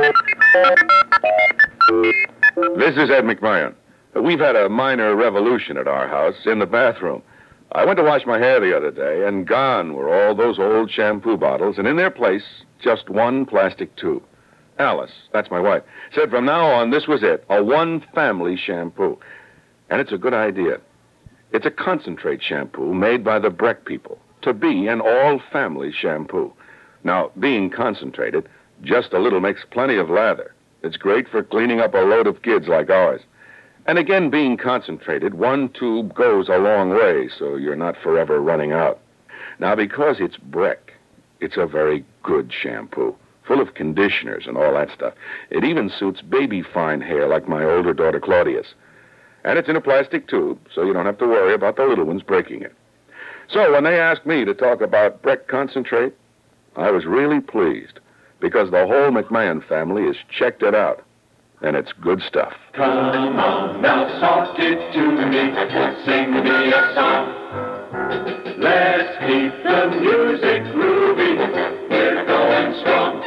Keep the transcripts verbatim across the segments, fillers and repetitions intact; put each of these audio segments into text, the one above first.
This is Ed McMahon. We've had a minor revolution at our house in the bathroom. I went to wash my hair the other day, and gone were all those old shampoo bottles, and in their place, just one plastic tube. Alice, that's my wife, said from now on this was it, a one-family shampoo. And it's a good idea. It's a concentrate shampoo made by the Breck people to be an all-family shampoo. Now, being concentrated, just a little makes plenty of lather. It's great for cleaning up a load of kids like ours. And again, being concentrated, one tube goes a long way, so you're not forever running out. Now, because it's Breck, it's a very good shampoo, full of conditioners and all that stuff. It even suits baby fine hair like my older daughter Claudia's. And it's in a plastic tube, so you don't have to worry about the little ones breaking it. So when they asked me to talk about Breck concentrate, I was really pleased, because the whole McMahon family has checked it out. And it's good stuff. Come on, now talk it to me, sing me a song. Let's keep the music groovy, we're going strong.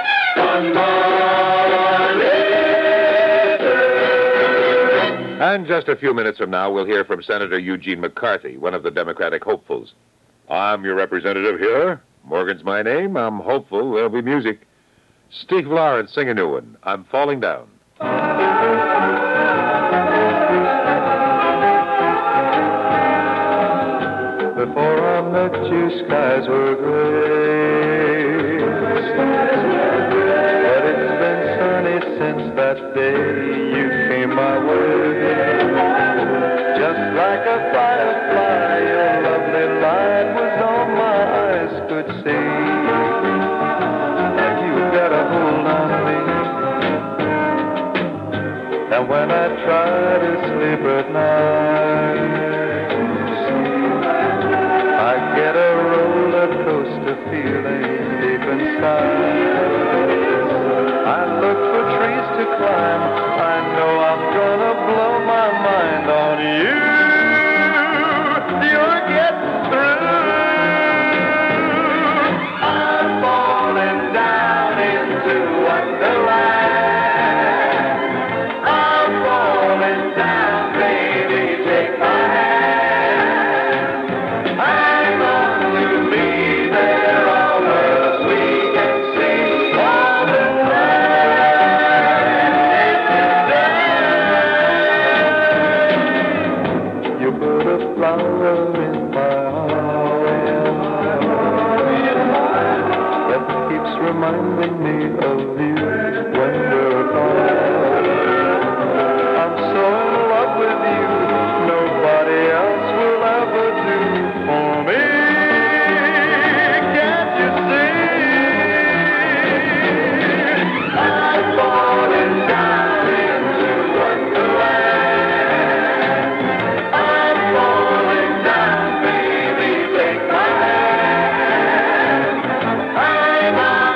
And just a few minutes from now, we'll hear from Senator Eugene McCarthy, one of the Democratic hopefuls. I'm your representative here. Morgan's my name. I'm hopeful there'll be music. Steve Lawrence, sing a new one. I'm Falling Down. Before I met you, skies were gray. But it's been sunny since that day you came my way. Just like a firefly, your lovely light was all my eyes could see. Now you've got a hold on me. And when I try to sleep at night, I get a roller coaster feeling deep inside. I look for trees to climb. I know I'm gonna blow my mind on you. You're getting through. I'm falling down into wonderland. Reminding me of you when you're gone. I'm so in love with you, nobody else will ever do for me. Can't you see? I'm falling down into wonderland. I'm falling down, baby, take my hand. I'm on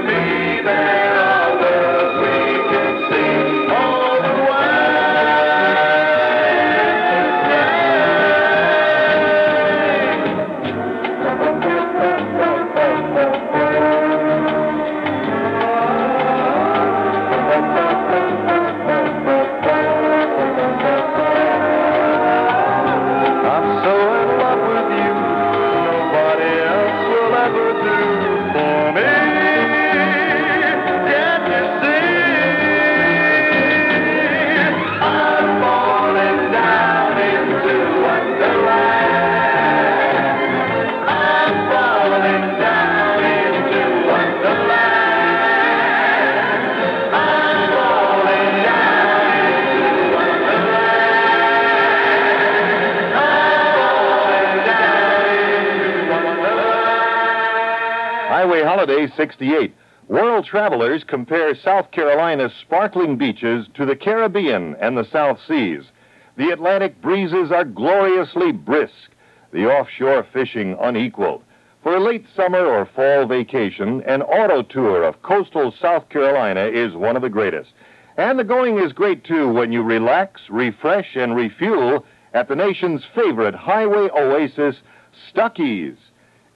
Highway Holiday sixty-eight. World travelers compare South Carolina's sparkling beaches to the Caribbean and the South Seas. The Atlantic breezes are gloriously brisk, the offshore fishing unequaled. For a late summer or fall vacation, an auto tour of coastal South Carolina is one of the greatest. And the going is great, too, when you relax, refresh, and refuel at the nation's favorite highway oasis, Stuckey's.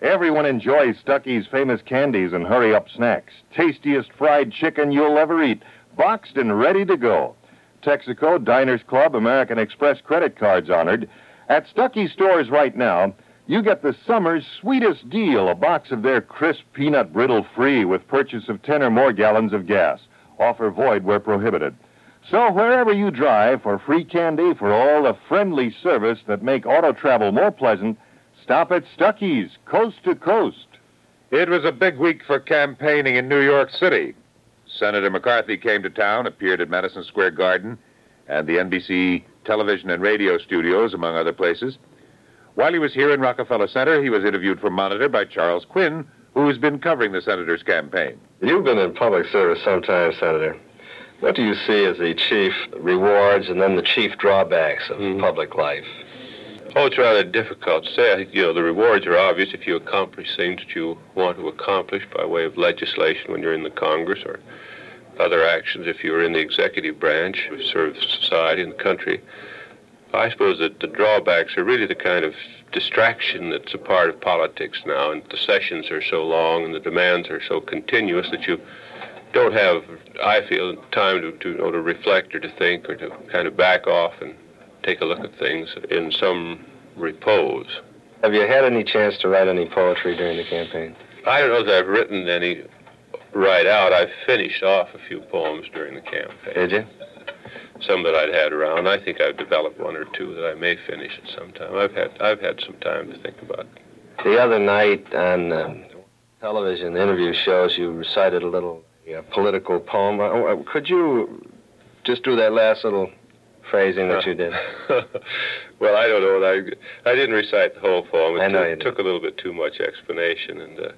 Everyone enjoys Stuckey's famous candies and hurry-up snacks. Tastiest fried chicken you'll ever eat, boxed and ready to go. Texaco, Diners Club, American Express credit cards honored. At Stuckey stores right now, you get the summer's sweetest deal, a box of their crisp peanut brittle free with purchase of ten or more gallons of gas. Offer void where prohibited. So wherever you drive, for free candy, for all the friendly service that make auto travel more pleasant, stop at Stuckey's, coast to coast. It was a big week for campaigning in New York City. Senator McCarthy came to town, appeared at Madison Square Garden, and the N B C television and radio studios, among other places. While he was here in Rockefeller Center, he was interviewed for Monitor by Charles Quinn, who's been covering the senator's campaign. You've been in public service some time, Senator. What do you see as the chief rewards and then the chief drawbacks of mm-hmm. public life? Oh, it's rather difficult to say. I think, you know, the rewards are obvious if you accomplish things that you want to accomplish by way of legislation when you're in the Congress, or other actions if you're in the executive branch, who serve society and the country. I suppose that the drawbacks are really the kind of distraction that's a part of politics now, and the sessions are so long and the demands are so continuous that you don't have, I feel, time to, to, you know, to reflect or to think or to kind of back off and take a look at things in some repose. Have you had any chance to write any poetry during the campaign? I don't know that I've written any right out. I've finished off a few poems during the campaign. Did you? Some that I'd had around. I think I've developed one or two that I may finish at some time. I've had I've had some time to think about it. The other night on um, television interview shows, you recited a little uh, political poem. Uh, could you just do that last little phrasing that you did? Well, I don't know. I I didn't recite the whole poem. It I know took, you did. took a little bit too much explanation, and uh,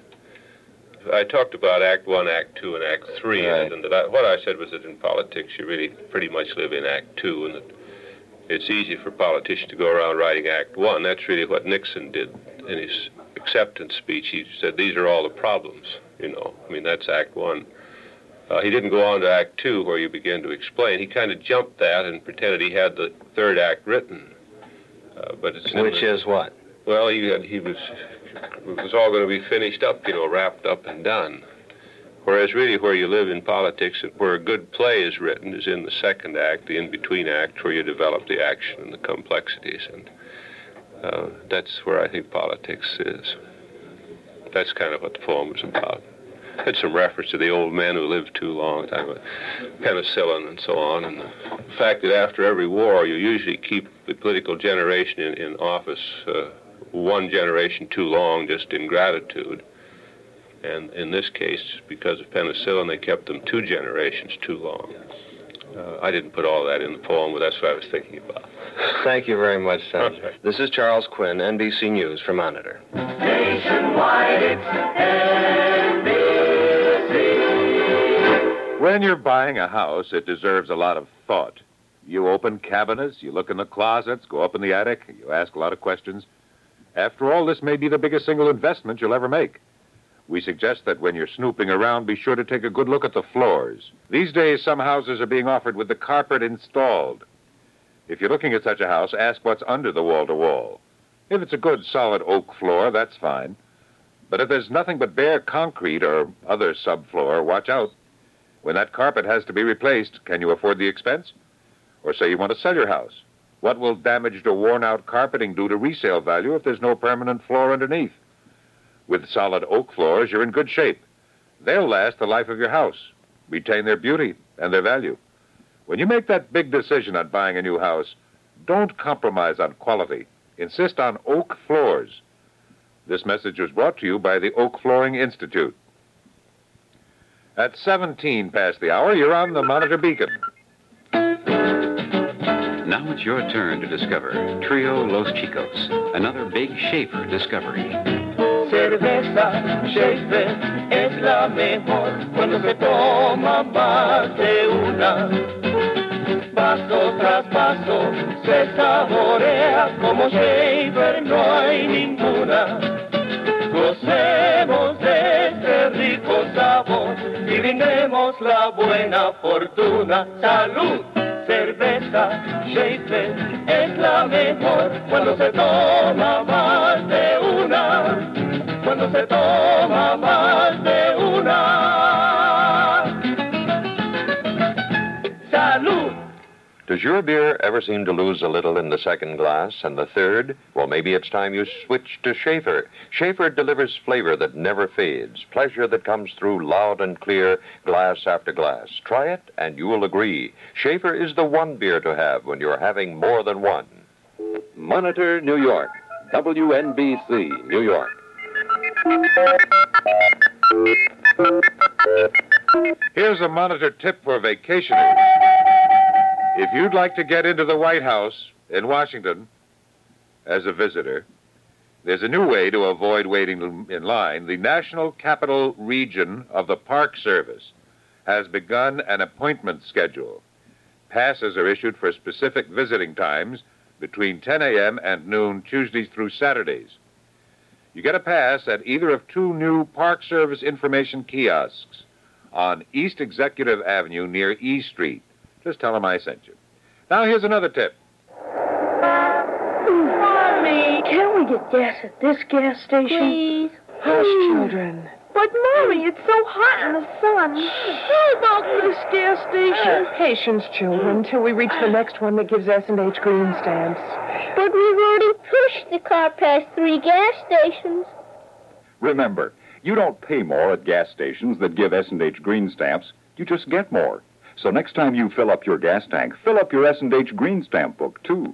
I talked about Act One, Act Two, and Act Three, right. and, and that I, what I said was that in politics you really pretty much live in Act Two, and that it's easy for politicians to go around writing Act One. That's really what Nixon did in his acceptance speech. He said these are all the problems. You know, I mean that's Act One. Uh, he didn't go on to Act Two, where you begin to explain. He kind of jumped that and pretended he had the third act written. Uh, but it's Which the, is what? Well, he had, he was it was all going to be finished up, you know, wrapped up and done. Whereas really where you live in politics, where a good play is written, is in the second act, the in-between act, where you develop the action and the complexities. And uh, that's where I think politics is. That's kind of what the poem was about. Had some reference to the old men who lived too long, talking about penicillin and so on, and the fact that after every war you usually keep the political generation in, in office uh, one generation too long, just in gratitude. And in this case, because of penicillin, they kept them two generations too long. Uh, I didn't put all that in the poem, but that's what I was thinking about. Thank you very much, Senator. Okay. This is Charles Quinn, N B C News for Monitor. Nationwide, it's N B C. When you're buying a house, it deserves a lot of thought. You open cabinets, you look in the closets, go up in the attic, you ask a lot of questions. After all, this may be the biggest single investment you'll ever make. We suggest that when you're snooping around, be sure to take a good look at the floors. These days, some houses are being offered with the carpet installed. If you're looking at such a house, ask what's under the wall-to-wall. If it's a good, solid oak floor, that's fine. But if there's nothing but bare concrete or other subfloor, watch out. When that carpet has to be replaced, can you afford the expense? Or say you want to sell your house. What will damaged or worn-out carpeting do to resale value if there's no permanent floor underneath? With solid oak floors, you're in good shape. They'll last the life of your house, retain their beauty and their value. When you make that big decision on buying a new house, don't compromise on quality. Insist on oak floors. This message was brought to you by the Oak Flooring Institute. At seventeen past the hour, you're on the Monitor Beacon. Now it's your turn to discover Trio Los Chicos, another big Schaefer discovery. Cerveza Schaefer es la mejor cuando se toma más de una. Paso tras paso se saborea como Schaefer no hay ninguna. Gocemos de este rico sabor y brindemos la buena fortuna. ¡Salud! Cerveza Schaefer es la mejor cuando se toma más de una. Cuando se toma más de una. Salud. Does your beer ever seem to lose a little in the second glass and the third? Well, maybe it's time you switch to Schaefer. Schaefer delivers flavor that never fades, pleasure that comes through loud and clear, glass after glass. Try it, and you will agree. Schaefer is the one beer to have when you're having more than one. Monitor, New York. W N B C, New York. Here's a Monitor tip for vacationers. If you'd like to get into the White House in Washington as a visitor, there's a new way to avoid waiting in line. The National Capital Region of the Park Service has begun an appointment schedule. Passes are issued for specific visiting times between ten a.m. and noon, Tuesdays through Saturdays. You get a pass at either of two new Park Service information kiosks on East Executive Avenue near E Street. Just tell them I sent you. Now, here's another tip. Mommy! Can't we get gas at this gas station? Please. Hush, children. But, Mommy, it's so hot in the sun. How about this gas station? Patience, children, till we reach the next one that gives S and H green stamps. But we've already pushed the car past three gas stations. Remember, you don't pay more at gas stations that give S and H green stamps. You just get more. So next time you fill up your gas tank, fill up your S and H green stamp book, too.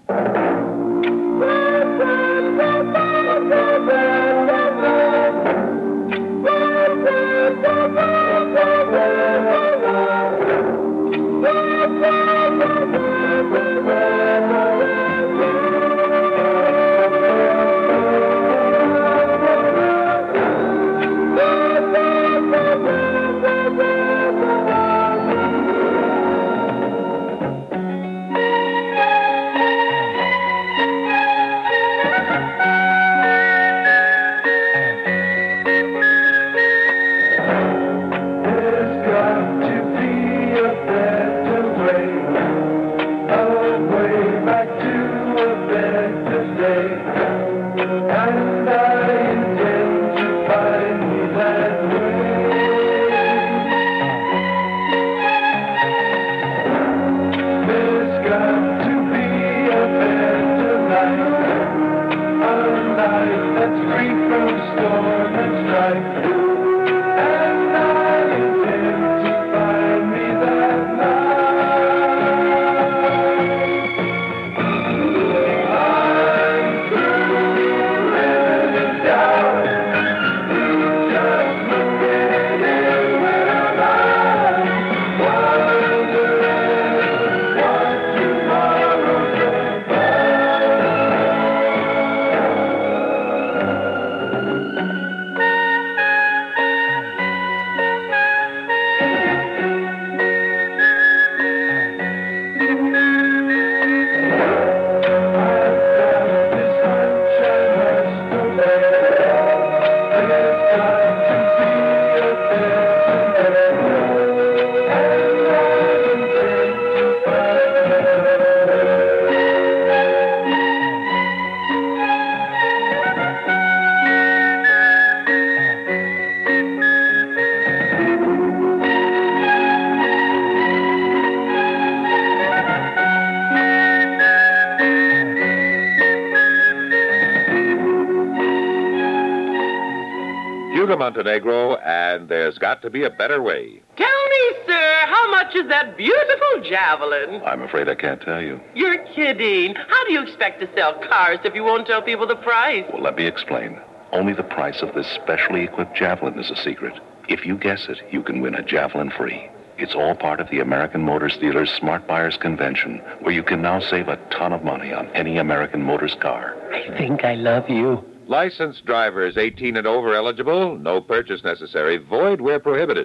Montenegro, and there's got to be a better way. Tell me, sir, how much is that beautiful javelin? I'm afraid I can't tell you. You're kidding. How do you expect to sell cars if you won't tell people the price? Well, let me explain. Only the price of this specially equipped javelin is a secret. If you guess it, you can win a javelin free. It's all part of the American Motors Dealers Smart Buyers Convention, where you can now save a ton of money on any American Motors car. I think I love you. Licensed drivers eighteen and over eligible, no purchase necessary, void where prohibited.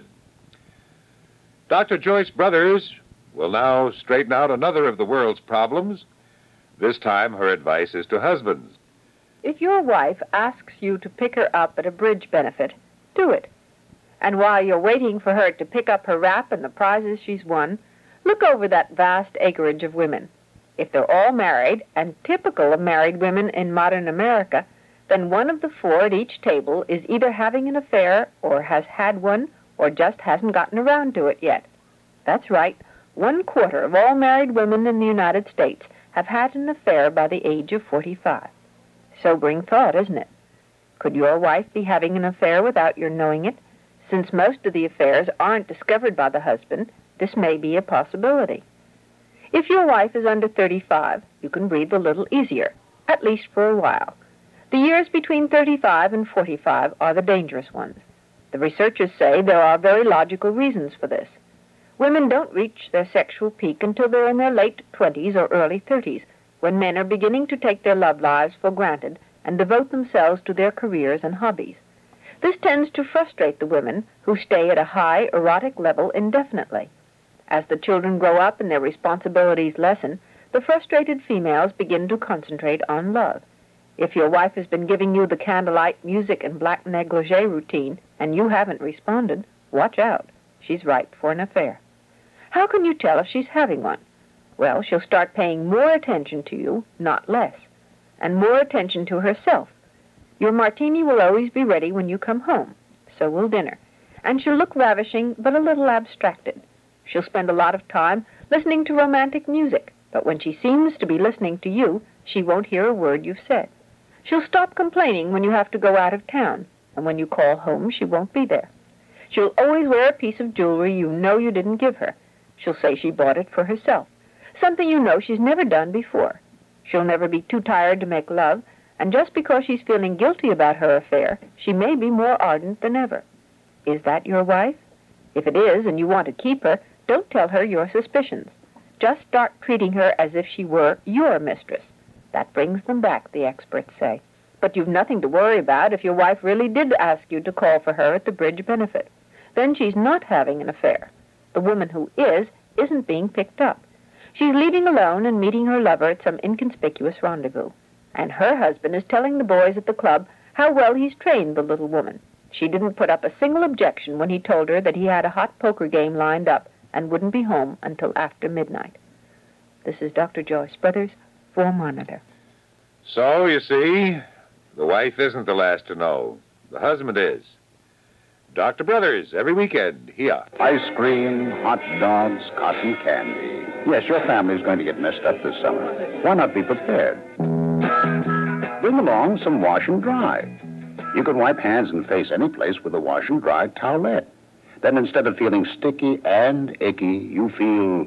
Doctor Joyce Brothers will now straighten out another of the world's problems. This time, her advice is to husbands. If your wife asks you to pick her up at a bridge benefit, do it. And while you're waiting for her to pick up her wrap and the prizes she's won, look over that vast acreage of women. If they're all married, and typical of married women in modern America, then one of the four at each table is either having an affair or has had one or just hasn't gotten around to it yet. That's right. One quarter of all married women in the United States have had an affair by the age of forty-five. Sobering thought, isn't it? Could your wife be having an affair without your knowing it? Since most of the affairs aren't discovered by the husband, this may be a possibility. If your wife is under thirty-five, you can breathe a little easier, at least for a while. The years between thirty-five and forty-five are the dangerous ones. The researchers say there are very logical reasons for this. Women don't reach their sexual peak until they're in their late twenties or early thirties, when men are beginning to take their love lives for granted and devote themselves to their careers and hobbies. This tends to frustrate the women who stay at a high erotic level indefinitely. As the children grow up and their responsibilities lessen, the frustrated females begin to concentrate on love. If your wife has been giving you the candlelight music and black negligee routine and you haven't responded, watch out. She's ripe for an affair. How can you tell if she's having one? Well, she'll start paying more attention to you, not less, and more attention to herself. Your martini will always be ready when you come home. So will dinner. And she'll look ravishing, but a little abstracted. She'll spend a lot of time listening to romantic music, but when she seems to be listening to you, she won't hear a word you've said. She'll stop complaining when you have to go out of town, and when you call home, she won't be there. She'll always wear a piece of jewelry you know you didn't give her. She'll say she bought it for herself, something you know she's never done before. She'll never be too tired to make love, and just because she's feeling guilty about her affair, she may be more ardent than ever. Is that your wife? If it is, and you want to keep her, don't tell her your suspicions. Just start treating her as if she were your mistress. That brings them back, the experts say. But you've nothing to worry about if your wife really did ask you to call for her at the bridge benefit. Then she's not having an affair. The woman who is, isn't being picked up. She's leaving alone and meeting her lover at some inconspicuous rendezvous. And her husband is telling the boys at the club how well he's trained the little woman. She didn't put up a single objection when he told her that he had a hot poker game lined up and wouldn't be home until after midnight. This is Doctor Joyce Brothers for Monitor. So, you see, the wife isn't the last to know. The husband is. Doctor Brothers, every weekend, here. Ice cream, hot dogs, cotton candy. Yes, your family's going to get messed up this summer. Why not be prepared? Bring along some wash and dry. You can wipe hands and face any place with a wash and dry towelette. Then instead of feeling sticky and icky, you feel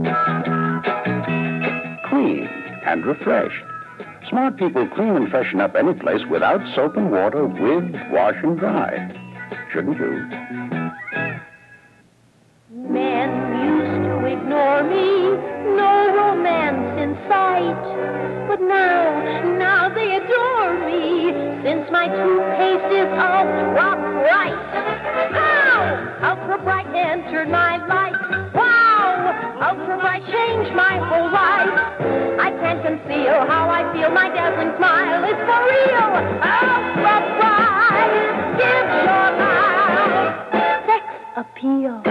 clean and refreshed. Smart people clean and freshen up any place without soap and water with wash and dry. Shouldn't you? Men used to ignore me, no romance in sight. But now, now they adore me, since my toothpaste is ultra bright. Ow! Ultra bright entered my life. Wow! Ultra bright changed my whole life. I can't conceal how I feel. My dazzling smile is for real. Ultra bright gives your life sex appeal.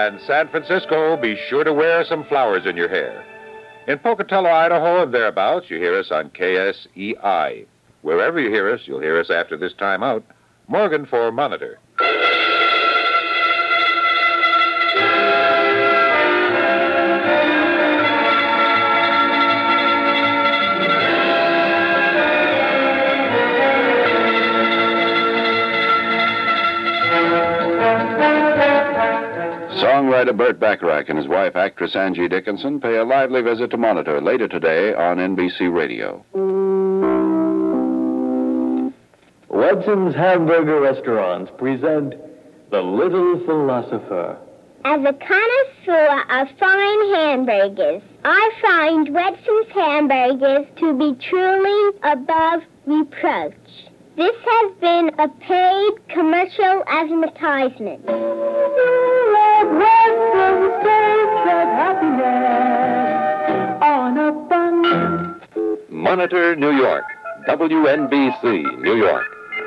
And San Francisco, be sure to wear some flowers in your hair. In Pocatello, Idaho, and thereabouts, you hear us on K S E I. Wherever you hear us, you'll hear us after this time out. Morgan for Monitor. Songwriter Burt Bacharach and his wife, actress Angie Dickinson, pay a lively visit to Monitor later today on N B C Radio. Watson's Hamburger Restaurants present The Little Philosopher. As a connoisseur of fine hamburgers, I find Watson's Hamburgers to be truly above reproach. This has been a paid commercial advertisement. On a bun. Monitor, New York. W N B C, New York.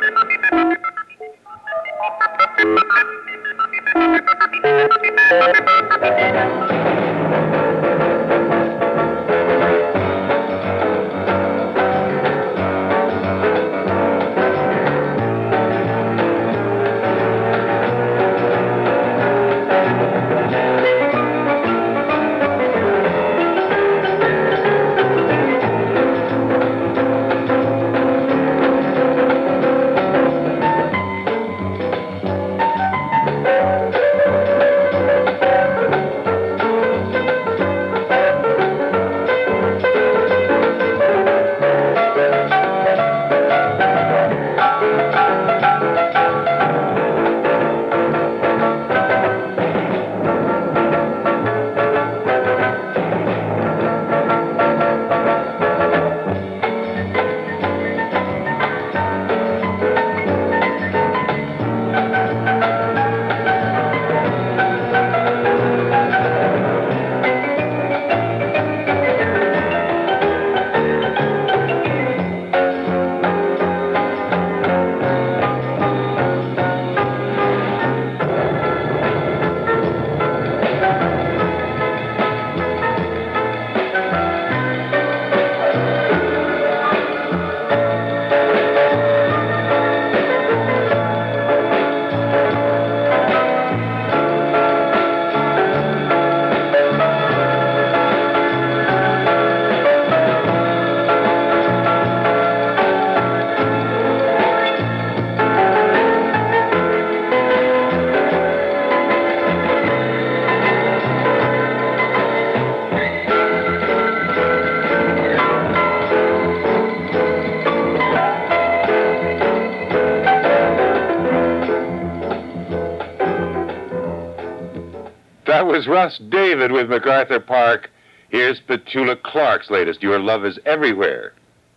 That was Russ David with MacArthur Park. Here's Petula Clark's latest, Your Love Is Everywhere.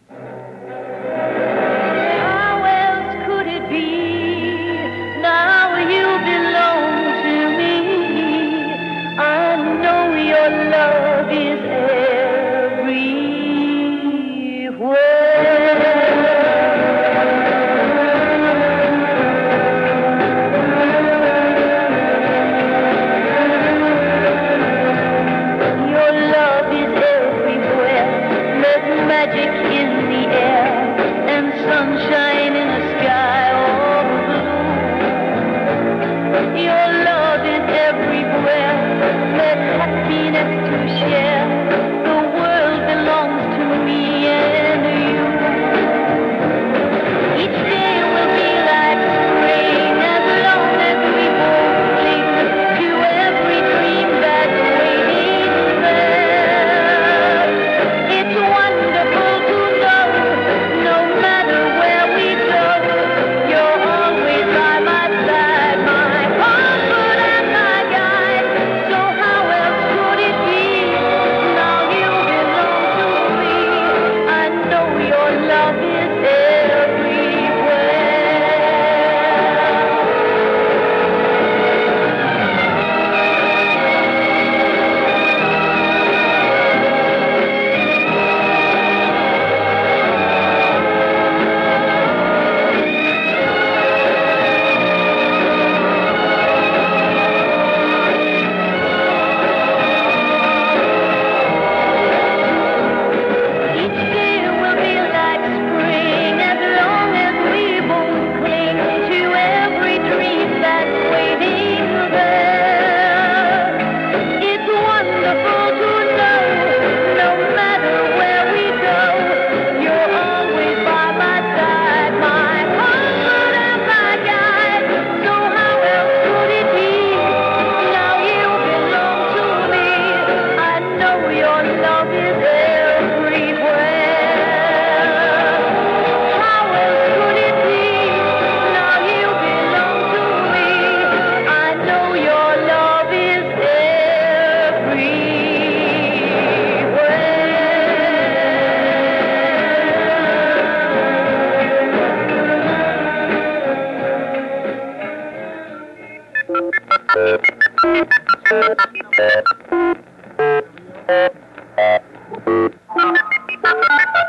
How else could it be? Now you belong to me. I know your love is where we go, you're always by my side, my heart.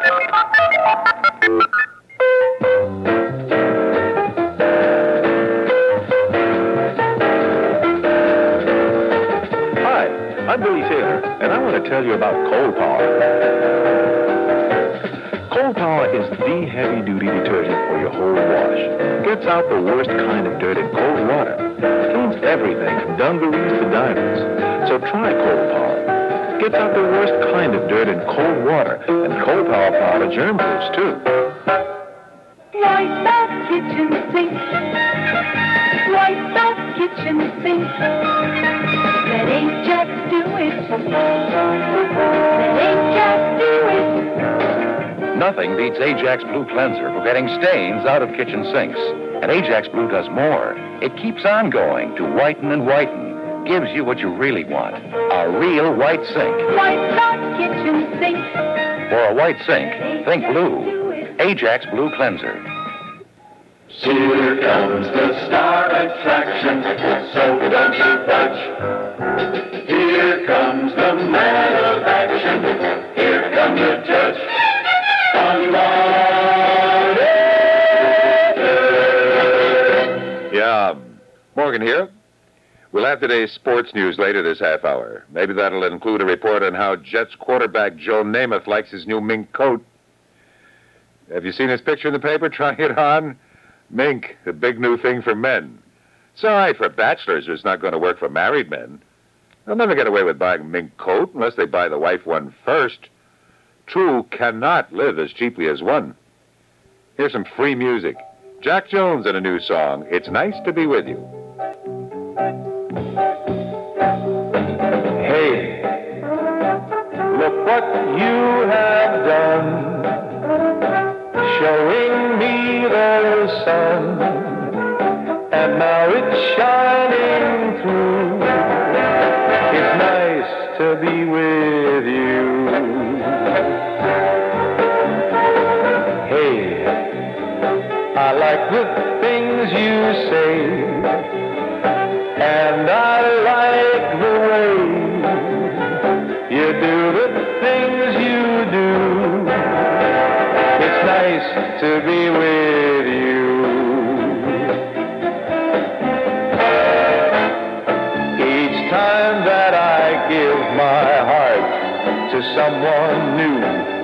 Hi, I'm Billy Taylor, and I want to tell you about Coal Power. Coal Power is the heavy-duty detergent for your whole wash. Gets out the worst kind of dirt in cold water. Cleans everything from dungarees to diamonds. So try Coal Power. Gets out the worst kind of dirt in cold water, and Coal Power powder germ proofs too. Wipe that kitchen sink. Wipe that kitchen sink. Let Ajax do it. Let Ajax do it. Nothing beats Ajax Blue Cleanser for getting stains out of kitchen sinks. And Ajax Blue does more. It keeps on going to whiten and whiten. Gives you what you really want. A real white sink. Wipe that kitchen sink. For a white sink, think blue. Ajax Blue Cleanser. Here comes the star attraction, so don't you budge. Here comes the man of action. Here comes the judge. Yeah, Morgan here. We'll have today's sports news later this half hour. Maybe that'll include a report on how Jets quarterback Joe Namath likes his new mink coat. Have you seen his picture in the paper trying it on? Mink, the big new thing for men. It's all right for bachelors, but it's not going to work for married men. They'll never get away with buying a mink coat unless they buy the wife one first. Two cannot live as cheaply as one. Here's some free music. Jack Jones and a new song, It's Nice to Be With You. Hey, look what you have done, showing me the sun, and now it's shining through. It's nice to be with you. Hey, I like the things you say, and I like the way you do the things you do. It's nice to be with you. Each time that I give my heart to someone new,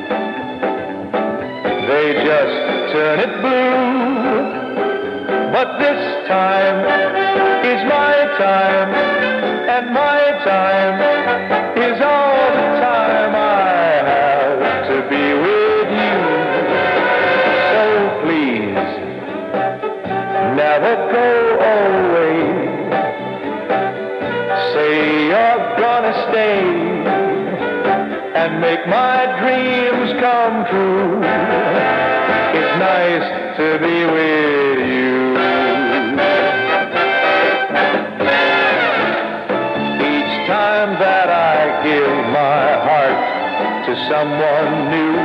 they just turn it blue. But this time is my time, and my time is all the time I have to be with you. So please, never go away. Say you're gonna stay and make my dreams come true. It's nice to be with you. That I give my heart to someone new,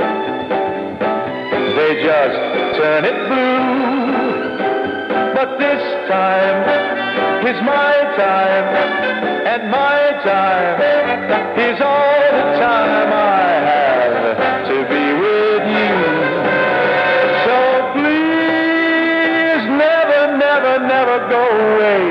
they just turn it blue. But this time is my time, and my time is all the time I have to be with you. So please never, never, never go away.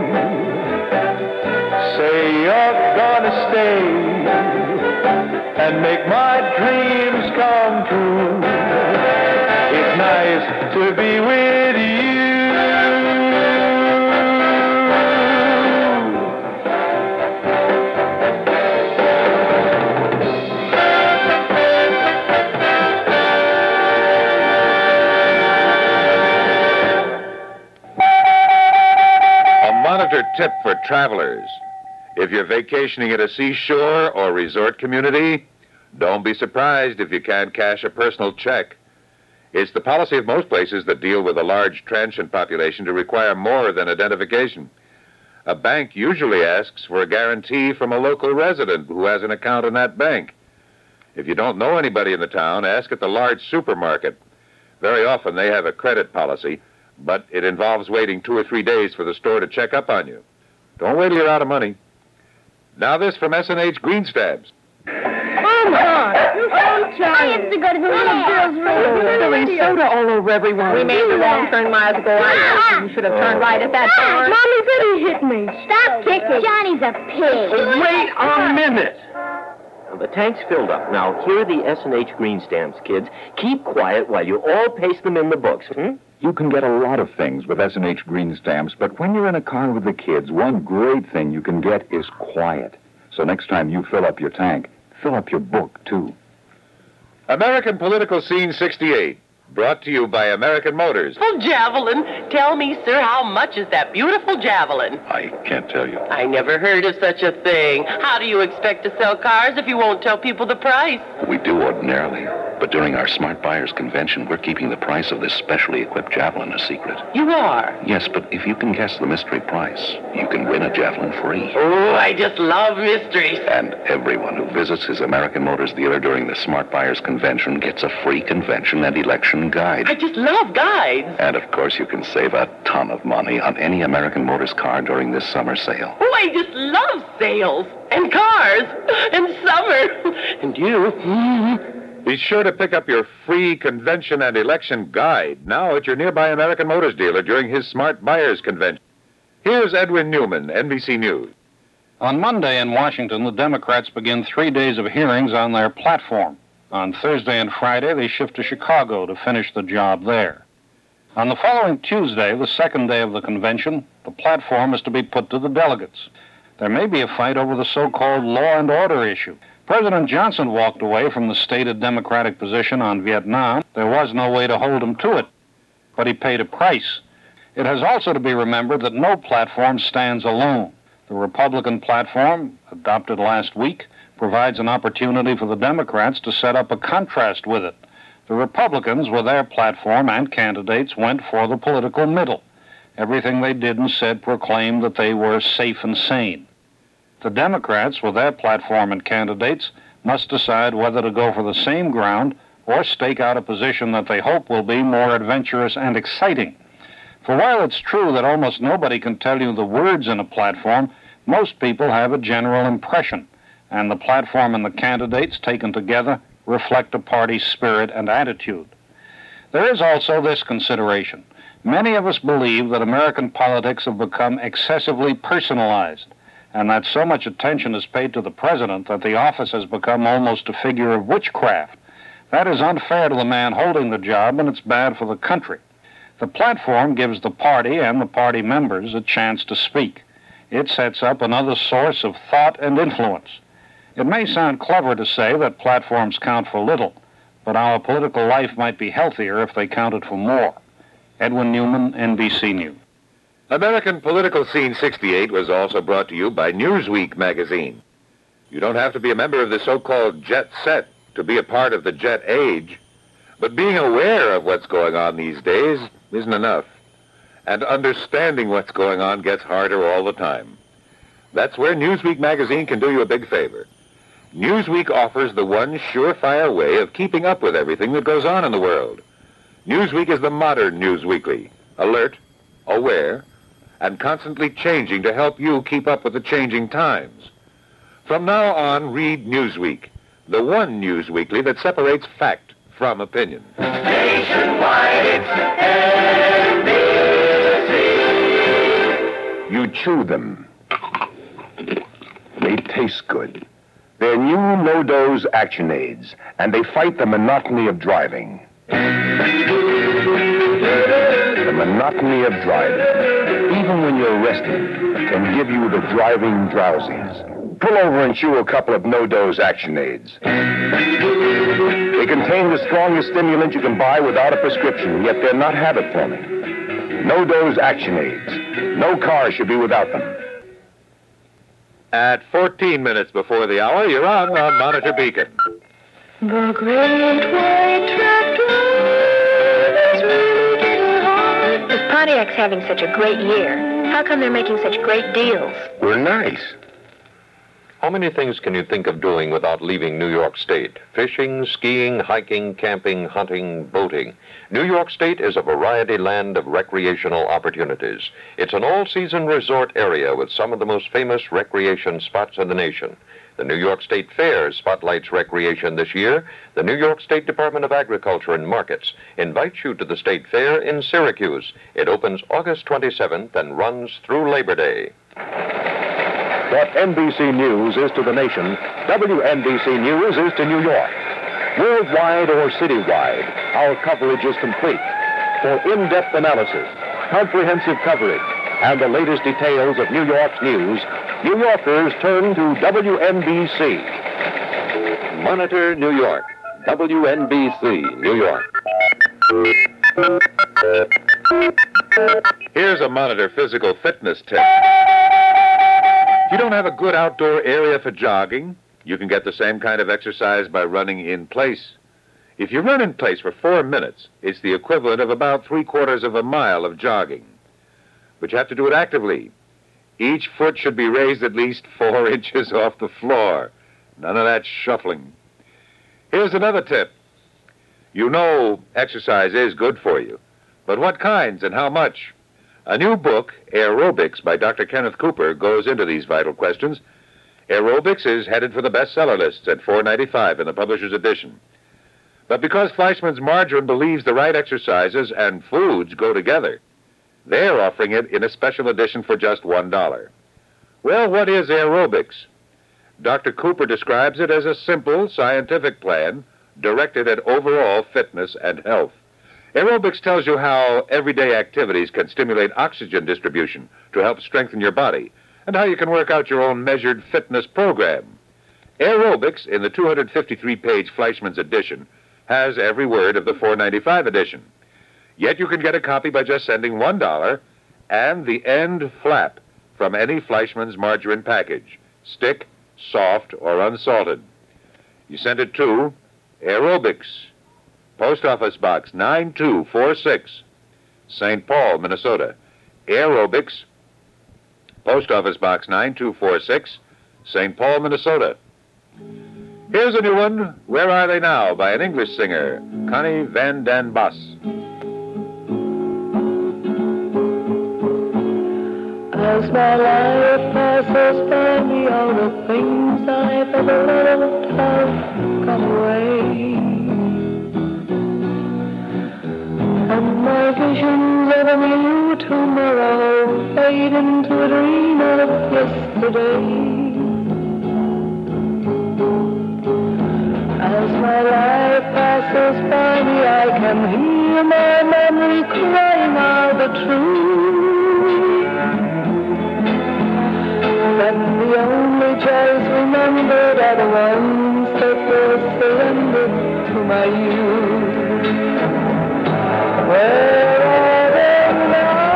Say you're gonna stay and make my dreams come true. It's nice to be with you. A monitor tip for travelers. If you're vacationing at a seashore or resort community, don't be surprised if you can't cash a personal check. It's the policy of most places that deal with a large transient population to require more than identification. A bank usually asks for a guarantee from a local resident who has an account in that bank. If you don't know anybody in the town, ask at the large supermarket. Very often they have a credit policy, but it involves waiting two or three days for the store to check up on you. Don't wait till you're out of money. Now this from S and H Green Stabs. Mama, you found I used to go to the little girls' room. Spilling soda all over everyone. We made the wrong turn miles ago. I know. You should have turned right at that door. Mommy Biddy hit me. Stop kicking. Johnny's a pig. Wait a minute. The tank's filled up. Now, here are the S and H green stamps, kids. Keep quiet while you all paste them in the books, hmm? You can get a lot of things with S and H green stamps, but when you're in a car with the kids, one great thing you can get is quiet. So next time you fill up your tank, fill up your book, too. American Political Scene sixty-eight, brought to you by American Motors. Oh, javelin. Tell me, sir, how much is that beautiful javelin? I can't tell you. I never heard of such a thing. How do you expect to sell cars if you won't tell people the price? We do ordinarily, but during our Smart Buyers Convention, we're keeping the price of this specially equipped javelin a secret. You are? Yes, but if you can guess the mystery price, you can win a javelin free. Oh, I just love mysteries. And everyone who visits his American Motors dealer during the Smart Buyers Convention gets a free convention and election guide. I just love guides. And, of course, you can save a ton of money on any American Motors car during this summer sale. Oh, I just love sales and cars and summer. And you? Be sure to pick up your free convention and election guide now at your nearby American Motors dealer during his Smart Buyers Convention. Here's Edwin Newman, N B C News. On Monday in Washington, the Democrats begin three days of hearings on their platform. On Thursday and Friday, they shift to Chicago to finish the job there. On the following Tuesday, the second day of the convention, the platform is to be put to the delegates. There may be a fight over the so-called law and order issue. President Johnson walked away from the stated Democratic position on Vietnam. There was no way to hold him to it, but he paid a price. It has also to be remembered that no platform stands alone. The Republican platform, adopted last week, provides an opportunity for the Democrats to set up a contrast with it. The Republicans, with their platform and candidates, went for the political middle. Everything they did and said proclaimed that they were safe and sane. The Democrats, with their platform and candidates, must decide whether to go for the same ground or stake out a position that they hope will be more adventurous and exciting. For while it's true that almost nobody can tell you the words in a platform, most people have a general impression, and the platform and the candidates taken together reflect a party's spirit and attitude. There is also this consideration. Many of us believe that American politics have become excessively personalized, and that so much attention is paid to the president that the office has become almost a figure of witchcraft. That is unfair to the man holding the job, and it's bad for the country. The platform gives the party and the party members a chance to speak. It sets up another source of thought and influence. It may sound clever to say that platforms count for little, but our political life might be healthier if they counted for more. Edwin Newman, N B C News. American Political Scene sixty-eight was also brought to you by Newsweek magazine. You don't have to be a member of the so-called jet set to be a part of the jet age, but being aware of what's going on these days isn't enough. And understanding what's going on gets harder all the time. That's where Newsweek magazine can do you a big favor. Newsweek offers the one surefire way of keeping up with everything that goes on in the world. Newsweek is the modern news weekly, alert, aware, and constantly changing to help you keep up with the changing times. From now on, read Newsweek, the one news weekly that separates fact from opinion. Nationwide, it's N B C. You chew them. They taste good. They're new no-dose Actionades, and they fight the monotony of driving. The monotony of driving, even when you're rested, can give you the driving drowsies. Pull over and chew a couple of no-dose Actionades. They contain the strongest stimulant you can buy without a prescription, yet they're not habit-forming. No-dose Actionades. No car should be without them. At fourteen minutes before the hour, you're on the Monitor Beacon. The great white tractor is really getting hard. If Pontiac's having such a great year, how come they're making such great deals? We're nice. How many things can you think of doing without leaving New York State? Fishing, skiing, hiking, camping, hunting, boating. New York State is a variety land of recreational opportunities. It's an all-season resort area with some of the most famous recreation spots in the nation. The New York State Fair spotlights recreation this year. The New York State Department of Agriculture and Markets invites you to the State Fair in Syracuse. It opens August twenty-seventh and runs through Labor Day. What N B C News is to the nation, W N B C News is to New York. Worldwide or citywide, our coverage is complete. For in-depth analysis, comprehensive coverage, and the latest details of New York's news, New Yorkers turn to W N B C. Monitor, New York. W N B C, New York. Here's a Monitor physical fitness tip. If you don't have a good outdoor area for jogging, you can get the same kind of exercise by running in place. If you run in place for four minutes, it's the equivalent of about three quarters of a mile of jogging. But you have to do it actively. Each foot should be raised at least four inches off the floor. None of that shuffling. Here's another tip. You know exercise is good for you, but what kinds and how much? A new book, Aerobics, by Doctor Kenneth Cooper, goes into these vital questions. Aerobics is headed for the bestseller lists at four dollars and ninety-five cents in the publisher's edition. But because Fleischmann's Margarine believes the right exercises and foods go together, they're offering it in a special edition for just one dollar. Well, what is aerobics? Doctor Cooper describes it as a simple scientific plan directed at overall fitness and health. Aerobics tells you how everyday activities can stimulate oxygen distribution to help strengthen your body, and how you can work out your own measured fitness program. Aerobics, in the two hundred fifty-three page Fleischmann's edition, has every word of the four dollars and ninety-five cents edition. Yet you can get a copy by just sending one dollar and the end flap from any Fleischmann's Margarine package, stick, soft, or unsalted. You send it to Aerobics, Post Office Box nine two four six, Saint Paul, Minnesota. Aerobics, Post Office Box nine two four six, Saint Paul, Minnesota. Here's a new one, Where Are They Now, by an English singer, Connie van den Bos. As my life passes by me, all the things I've ever loved have gone away. And my visions of a new tomorrow fade into a dream of yesterday. As my life passes by me, I can hear my memory crying out the truth. That the only joys remembered are the ones that were surrendered to my youth. Where are they now?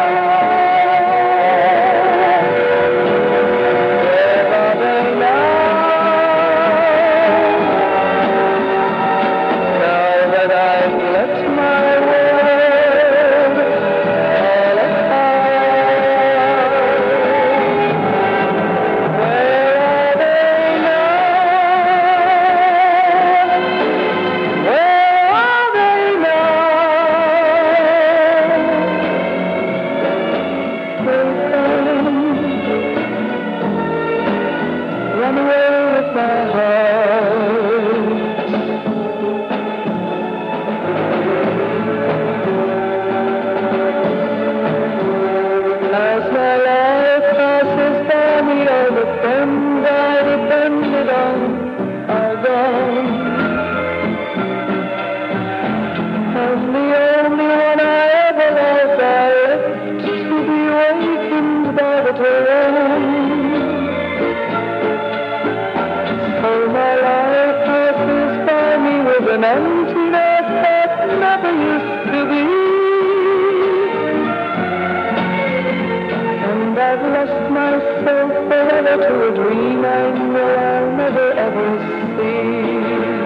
Where are they now? Now that I've let my world fall apart. Where are they now? Where are they now? Run away with my heart. As my life passes by me, all the friends I depended on are gone. And the only one I ever loved, I left to be awakened by the dawn. So my life passes by me with an emptiness that never used to be. And I've lost myself forever to a dream I know I'll never ever see.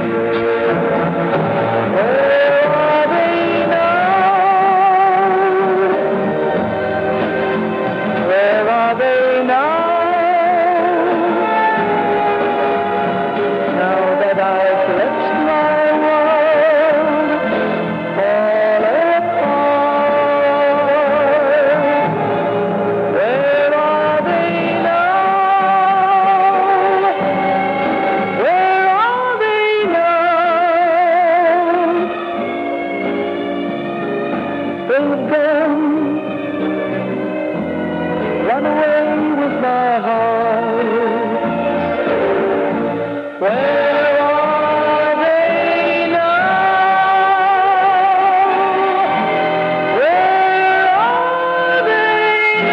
Where are they now? Where are they now? Now that I've let my world fall apart. Where are they now? them. Run away with my heart. Where are they now? Where are they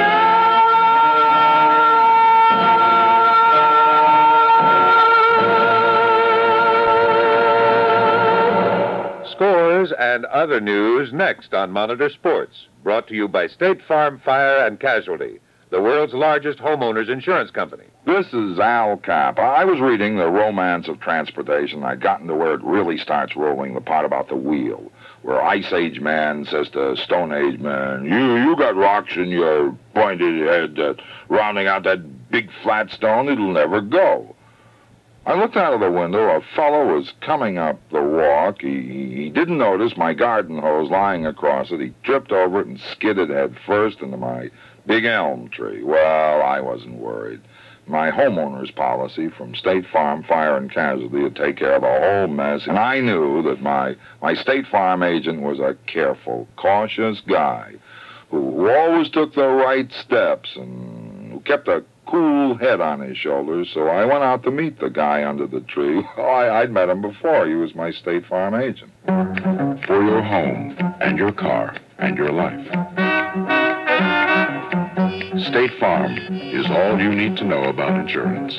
Scores and other news next on Monitor Sports, brought to you by State Farm Fire and Casualty, the world's largest homeowners insurance company. This is Al Cap. I was reading The Romance of Transportation. I'd gotten to where it really starts rolling, the part about the wheel, where Ice Age man says to Stone Age man, you you got rocks in your pointed head that rounding out that big flat stone, it'll never go. I looked out of the window. A fellow was coming up the walk. He, he didn't notice my garden hose lying across it. He tripped over it and skidded head first into my big elm tree. Well, I wasn't worried. My homeowner's policy from State Farm Fire and Casualty would take care of the whole mess, and I knew that my, my State Farm agent was a careful, cautious guy who, who always took the right steps and who kept a cool head on his shoulders, so I went out to meet the guy under the tree. Oh, I, I'd met him before. He was my State Farm agent. For your home and your car and your life, State Farm is all you need to know about insurance.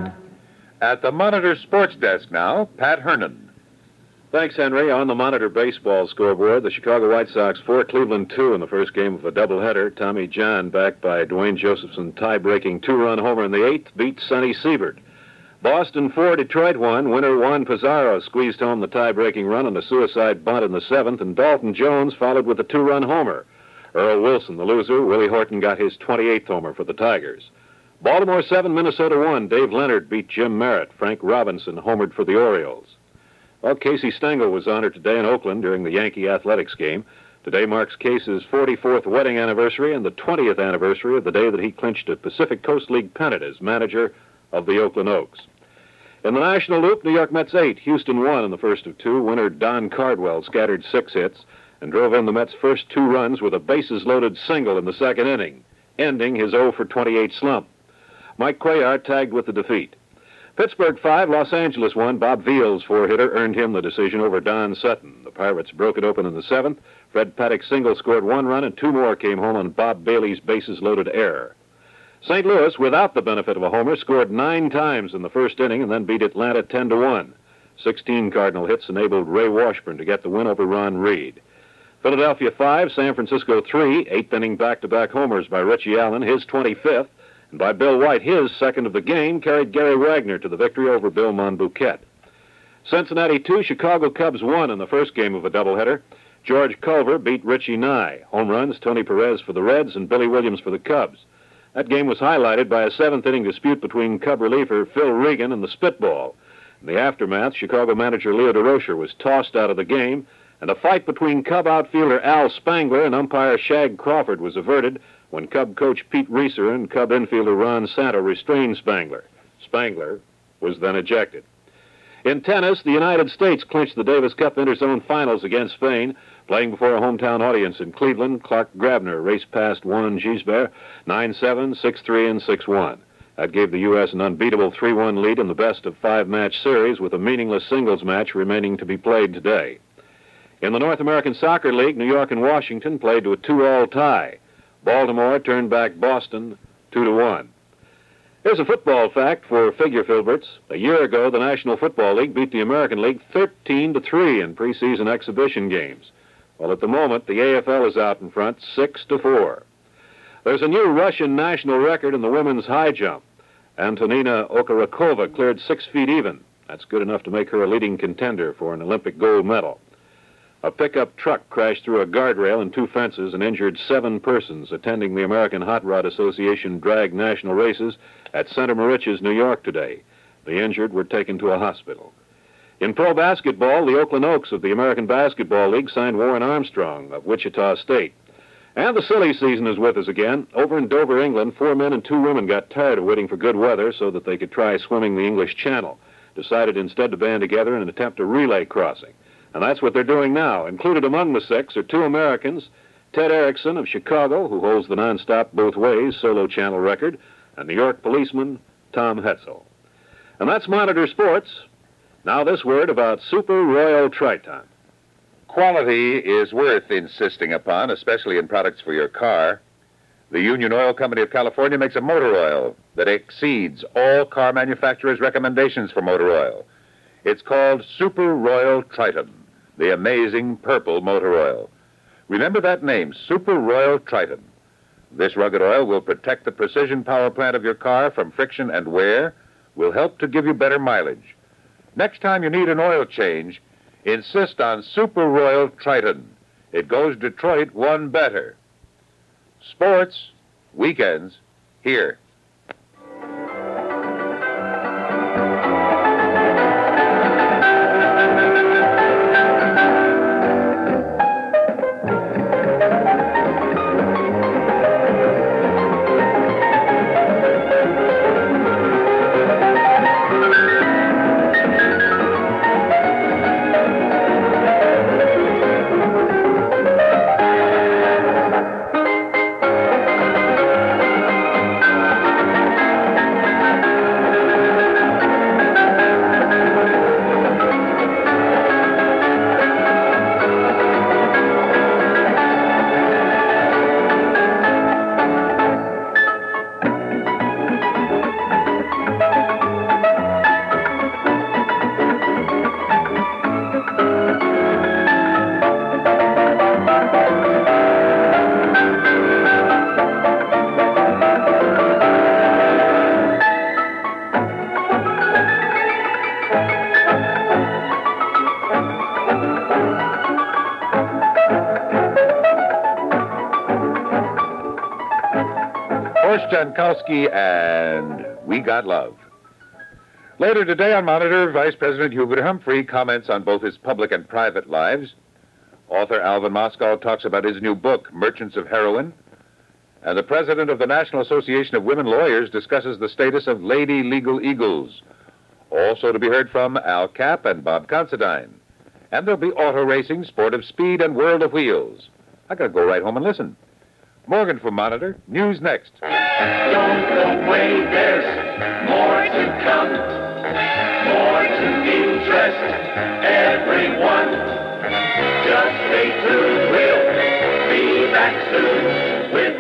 At the Monitor Sports Desk now, Pat Hernan. Thanks, Henry. On the Monitor baseball scoreboard, the Chicago White Sox four, Cleveland two in the first game of a doubleheader. Tommy John, backed by Dwayne Josephson, tie-breaking two-run homer in the eighth, beat Sonny Siebert. Boston four, Detroit one. Winner Juan Pizarro squeezed home the tie-breaking run on a suicide bunt in the seventh, and Dalton Jones followed with a two-run homer. Earl Wilson, the loser. Willie Horton got his twenty-eighth homer for the Tigers. Baltimore seven, Minnesota one. Dave Leonard beat Jim Merritt. Frank Robinson homered for the Orioles. Well, Casey Stengel was honored today in Oakland during the Yankee Athletics game. Today marks Casey's forty-fourth wedding anniversary and the twentieth anniversary of the day that he clinched a Pacific Coast League pennant as manager of the Oakland Oaks. In the National Loop, New York Mets eight, Houston one in the first of two. Winner Don Cardwell scattered six hits and drove in the Mets' first two runs with a bases-loaded single in the second inning, ending his oh for twenty-eight slump. Mike Cuellar tagged with the defeat. Pittsburgh five, Los Angeles one. Bob Veal's four-hitter earned him the decision over Don Sutton. The Pirates broke it open in the seventh. Fred Paddock's single scored one run, and two more came home on Bob Bailey's bases-loaded error. Saint Louis, without the benefit of a homer, scored nine times in the first inning and then beat Atlanta ten to one. Sixteen Cardinal hits enabled Ray Washburn to get the win over Ron Reed. Philadelphia five, San Francisco three. Eighth-inning back-to-back homers by Richie Allen, his twenty-fifth. And by Bill White, his second of the game, carried Gary Wagner to the victory over Bill Monbouquet. Cincinnati two, Chicago Cubs one in the first game of a doubleheader. George Culver beat Richie Nye. Home runs, Tony Perez for the Reds and Billy Williams for the Cubs. That game was highlighted by a seventh-inning dispute between Cub reliever Phil Regan and the Spitball. In the aftermath, Chicago manager Leo DeRocher was tossed out of the game, and a fight between Cub outfielder Al Spangler and umpire Shag Crawford was averted when Cub coach Pete Reeser and Cub infielder Ron Santo restrained Spangler. Spangler was then ejected. In tennis, the United States clinched the Davis Cup Interzone Finals against Spain. Playing before a hometown audience in Cleveland, Clark Grabner raced past Juan Gisbert nine seven, six three, and six one. That gave the U S an unbeatable three one lead in the best-of-five-match series with a meaningless singles match remaining to be played today. In the North American Soccer League, New York and Washington played to a two-all tie. Baltimore turned back Boston two to one. Here's a football fact for figure filberts. A year ago, the National Football League beat the American League thirteen to three in preseason exhibition games. Well, at the moment, the A F L is out in front, six to four. There's a new Russian national record in the women's high jump. Antonina Okorakova cleared six feet even. That's good enough to make her a leading contender for an Olympic gold medal. A pickup truck crashed through a guardrail and two fences and injured seven persons attending the American Hot Rod Association drag national races at Center Moriches, New York today. The injured were taken to a hospital. In pro basketball, the Oakland Oaks of the American Basketball League signed Warren Armstrong of Wichita State. And the silly season is with us again. Over in Dover, England, four men and two women got tired of waiting for good weather so that they could try swimming the English Channel. Decided instead to band together and attempt a relay crossing. And that's what they're doing now. Included among the six are two Americans Ted Erickson of Chicago, who holds the nonstop both ways solo channel record, and New York policeman Tom Hetzel. And that's Monitor Sports. Now this word about Super Royal Triton. Quality is worth insisting upon, especially in products for your car. The Union Oil Company of California makes a motor oil that exceeds all car manufacturers' recommendations for motor oil. It's called Super Royal Triton, the amazing purple motor oil. Remember that name, Super Royal Triton. This rugged oil will protect the precision power plant of your car from friction and wear, will help to give you better mileage. Next time you need an oil change, insist on Super Royal Triton. It goes Detroit one better. Sports, weekends, here. Jankowski and We Got Love. Later today on Monitor, Vice President Hubert Humphrey comments on both his public and private lives. Author Alvin Moscow talks about his new book, Merchants of Heroin. And the president of the National Association of Women Lawyers discusses the status of Lady Legal Eagles. Also to be heard from Al Capp and Bob Considine. And there'll be auto racing, sport of speed, and world of wheels. I gotta go right home and listen. Morgan for Monitor. News next. Don't go away, there's more to come. More to interest everyone. Just stay tuned, we'll be back soon with